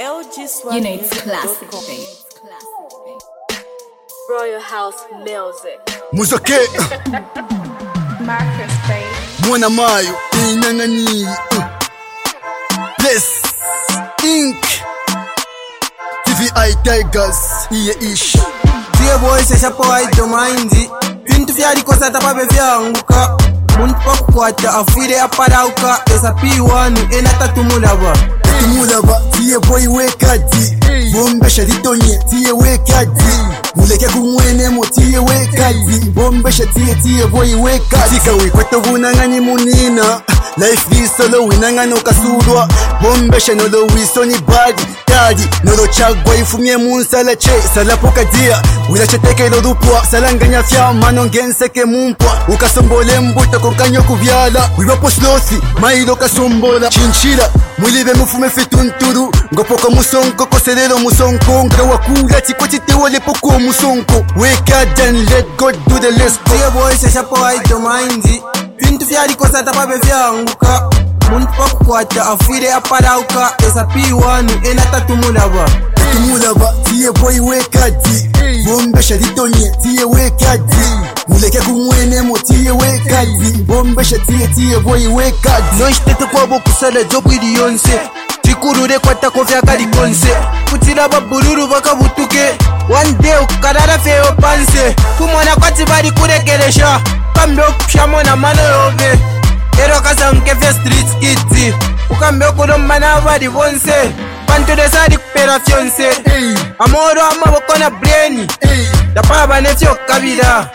You know it's classic, babe. Royal House Music. Muzake Marcus, babe. Mwana mayo inangani Bless Inc TVI Tigers iye ish Tie boy se shapo haito mainzi Vintu vyarikosa tapabe vyanguka Muntu pakukwata afwire aparauka Esa P1 enatatumulaba Tumulaba tie boy wekati Bombesha ditonye tie wekati Muleke kumwene mo tie wekati Bombesha tie boy wekati Tika wikwata gunangani munina Life is solo winangano kasurwa Bombesha nolo wisoni badi Tadi nolo chagwa ifumye munsala che Salapoka dia Wilacheteke lodupwa Salanganya fya mano ngenseke mumpwa Ukasombole mbuta konkanyo kuvyala Wiwapo slosi mailo kasombola Chinchila Mulibe mufume fitunturu Ngopoko musonko koselelo musonko Ngre wakula chiko chitewa lepoko musonko Wake up and let God do the rest. Tie boy se shapo haito mainzi Vintu vyarikosa tapabe vyanguka Muntu pakukwata afwire aparauka Esa P1 enatatumulaba Tumulaba tie boy wekati Bombesha ditonye tie wekati Muleke kumwene mo tie wekati Bombesha tie boy wekati Noishtete kwa boku sala jobu iliyonse Chikurure kwa tako vya kari konse Kutila babuluru baka butuke One day ukarara feo panse Kumona kwa tibari kurekeresha Kambe okusha na mano yobe Ero kasa mkefe street kids Ukambe okulomba na wadi bonse Panto de sari kupera fionse Amoro amaboko na brain Dapala banefyo kabila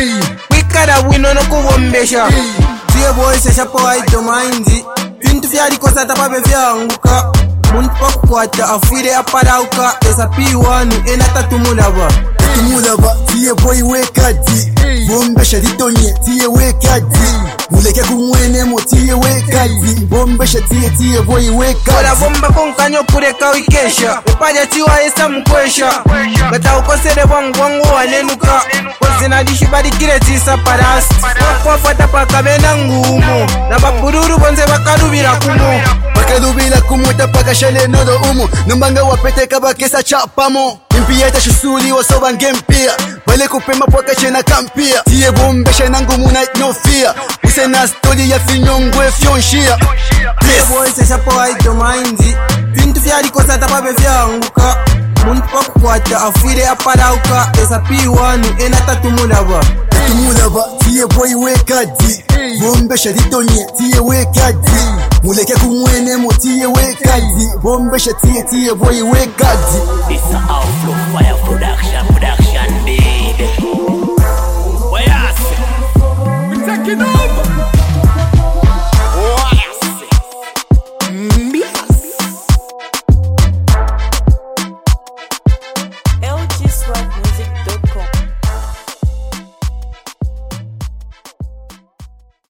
Wikara wino no kubombesha Tie boy se shapo haito mainzi Vintu vyarikosa tapabe vyanguka Muntu pakukwata afwire aparauka Esa P1 enatatumulaba Tumulaba tie boy wekati Bombesha ditonye tie wekati Muleke kumwene mo tie wekati Bombesha tie boy wekati Kola bomba konkanyo kureka wikesha Upaja tiwa esa mkwesha Gata ukosere wangu wanenuka Kozina dishi badi kire tisa parasti Kwa fata paka bena ngumo Na babuluru bonze bakarubira kumo Bakalubila kumuta paka shale nodo umu Numbanga wapete kabakesa chapamo Impia ita shusuli wasoba ngempia Bale kupema pwaka chena kampia Tie bombesha nangu muna no fear Usena stoli ya finyongwe fionshia Tie boy se shapo haito mainzi Vintu vyarikosa tapabe vyanguka Muntu pakukwata afwire aparauka Esa P1 enatatumulaba Tumulaba tie boy wekati Bombesha ditonye tie wekati Muleke kumwene mo tie wekati Bombesha tie boy wekati It's an outflow fire production